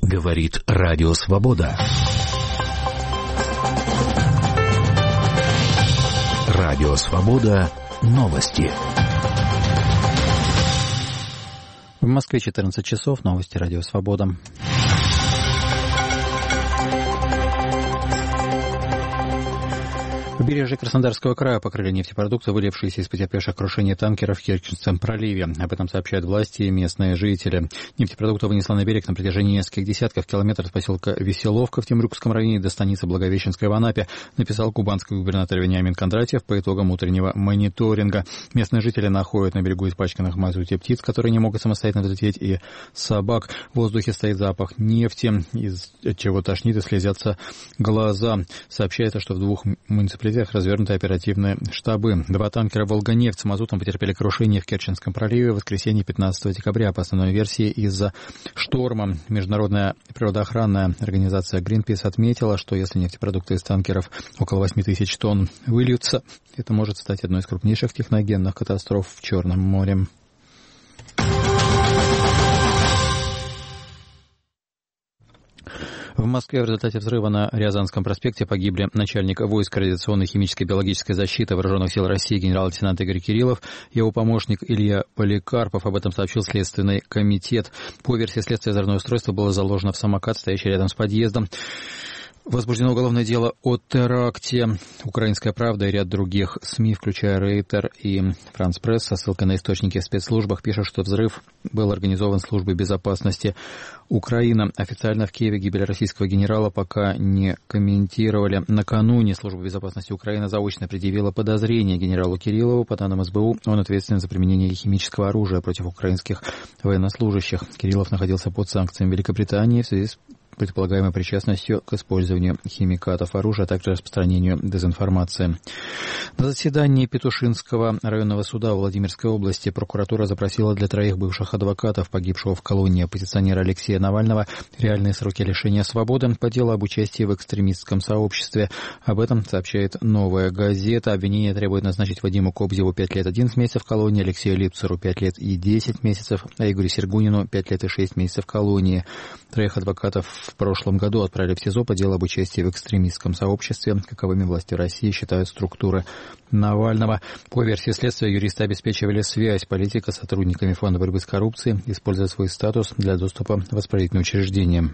Говорит Радио Свобода. Радио Свобода. Новости. В Москве 14 часов. Новости Радио Свобода. Побережье Краснодарского края покрыли нефтепродукты, вылившиеся из потерпевших крушение танкеров в Керченском проливе. Об этом сообщают власти и местные жители. Нефтепродукты вынесло на берег на протяжении нескольких десятков километров от поселка Веселовка в Темрюкском районе до станицы Благовещенская в Анапе, написал кубанский губернатор Вениамин Кондратьев по итогам утреннего мониторинга. Местные жители находят на берегу испачканных в мазуте птиц, которые не могут самостоятельно взлететь, и собак. В воздухе стоит запах нефти, из чего тошнит и слезятся глаза. Сообщается, что в двух муниципалитетах развернуты оперативные штабы. 2 танкера «Волга-нефть» с мазутом потерпели крушение в Керченском проливе в воскресенье 15 декабря. По основной версии, из-за шторма. Международная природоохранная организация Greenpeace отметила, что если нефтепродукты из танкеров около 8 тысяч тонн выльются, это может стать одной из крупнейших техногенных катастроф в Черном море. В Москве в результате взрыва на Рязанском проспекте погибли начальник войск радиационной, химической и биологической защиты Вооруженных сил России генерал-лейтенант Игорь Кириллов, его помощник Илья Поликарпов. Об этом сообщил Следственный комитет. По версии следствия, взрывное устройство было заложено в самокат, стоящий рядом с подъездом. Возбуждено уголовное дело о теракте. «Украинская правда» и ряд других СМИ, включая Рейтер и Франс Пресс, со ссылкой на источники в спецслужбах, пишут, что взрыв был организован службой безопасности Украины. Официально в Киеве гибель российского генерала пока не комментировали. Накануне служба безопасности Украины заочно предъявила подозрение генералу Кириллову. По данным СБУ, он ответственен за применение химического оружия против украинских военнослужащих. Кириллов находился под санкциями Великобритании в связи с предполагаемой причастностью к использованию химикатов оружия, а также распространению дезинформации. На заседании Петушинского районного суда Владимирской области прокуратура запросила для 3 бывших адвокатов, погибшего в колонии оппозиционера Алексея Навального, реальные сроки лишения свободы по делу об участии в экстремистском сообществе. Об этом сообщает «Новая газета». Обвинение требует назначить Вадиму Кобзеву 5 лет 11 месяцев колонии, Алексею Липцеру 5 лет и 10 месяцев, а Игорю Сергунину 5 лет и 6 месяцев колонии. 3 адвокатов в прошлом году отправили в СИЗО по делу об участии в экстремистском сообществе. Каковыми власти России считают структуры Навального. По версии следствия, юристы обеспечивали связь политика с сотрудниками Фонда борьбы с коррупцией, используя свой статус для доступа в воспалительные учреждения.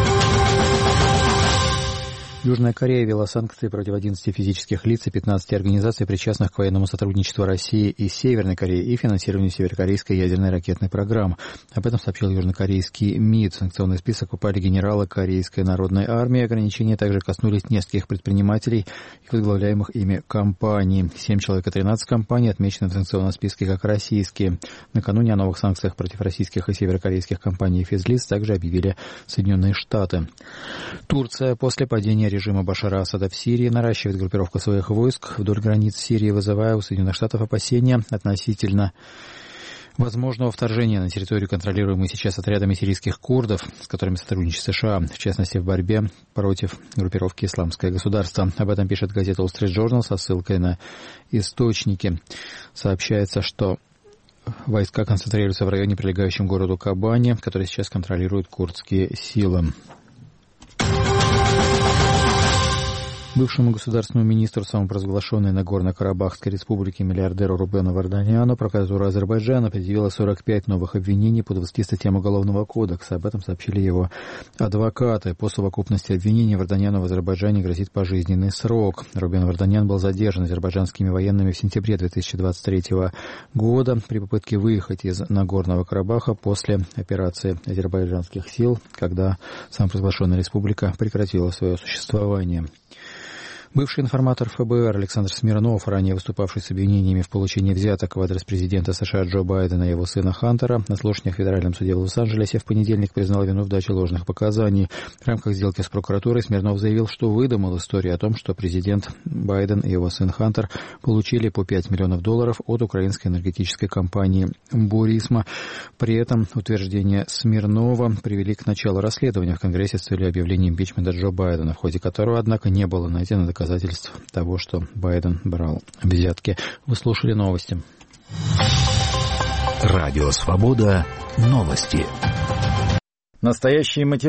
Южная Корея ввела санкции против 11 физических лиц и 15 организаций, причастных к военному сотрудничеству России и Северной Кореи и финансированию северокорейской ядерной ракетной программы. Об этом сообщил южнокорейский МИД. В санкционный список попали генералы Корейской народной армии. Ограничения также коснулись нескольких предпринимателей и возглавляемых ими компаний. 7 человек и 13 компаний отмечены в санкционном списке как российские. Накануне о новых санкциях против российских и северокорейских компаний и физлиц также объявили Соединенные Штаты. Турция после падения режима Башара Асада в Сирии наращивает группировку своих войск вдоль границ Сирии, вызывая у Соединенных Штатов опасения относительно возможного вторжения на территорию, контролируемую сейчас отрядами сирийских курдов, с которыми сотрудничает США, в частности в борьбе против группировки «Исламское государство». Об этом пишет газета Wall Street Journal со ссылкой на источники. Сообщается, что войска концентрируются в районе, прилегающем к городу Кобани, который сейчас контролируют курдские силы. Бывшему государственному министру самопровозглашенной Нагорно-Карабахской республики миллиардеру Рубену Варданяну прокуратура Азербайджана предъявила 45 новых обвинений по 20 статьям Уголовного кодекса. Об этом сообщили его адвокаты. По совокупности обвинений Варданяну в Азербайджане грозит пожизненный срок. Рубен Варданян был задержан азербайджанскими военными в сентябре 2023 года при попытке выехать из Нагорного Карабаха после операции азербайджанских сил, когда самопровозглашенная республика прекратила свое существование. Бывший информатор ФБР Александр Смирнов, ранее выступавший с обвинениями в получении взяток в адрес президента США Джо Байдена и его сына Хантера, на слушаниях в Федеральном суде в Лос-Анджелесе в понедельник признал вину в даче ложных показаний. В рамках сделки с прокуратурой Смирнов заявил, что выдумал историю о том, что президент Байден и его сын Хантер получили по $5 миллионов от украинской энергетической компании «Бурисма». При этом утверждения Смирнова привели к началу расследования в Конгрессе с целью объявления импичмента Джо Байдена, в ходе которого, однако, не было найдено доказательств того, что Байден брал взятки. Вы слушали новости. Радио Свобода. Новости. Настоящие материалы.